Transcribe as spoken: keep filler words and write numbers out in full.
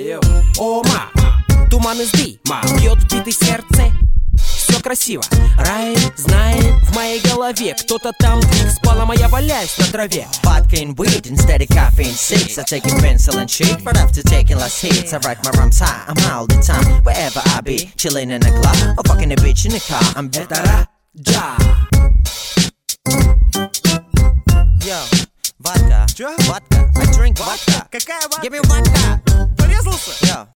О, ма, туман из дым, бьет в биты сердце. Все красиво, рай знает в моей голове. Кто-то там двиг спал, а я валяюсь на траве. Vodka and weed instead of coffee and seeds. I take a pencil and sheet, but after taking less hits I write my rhymes high, I'm high all the time. Wherever I be, chilling in the club or fucking a bitch in the car. I'm Это Раджа. Yo, vodka. Чё? Vodka. I drink vodka. Какая водка? Give me vodka. Порезался? Yo.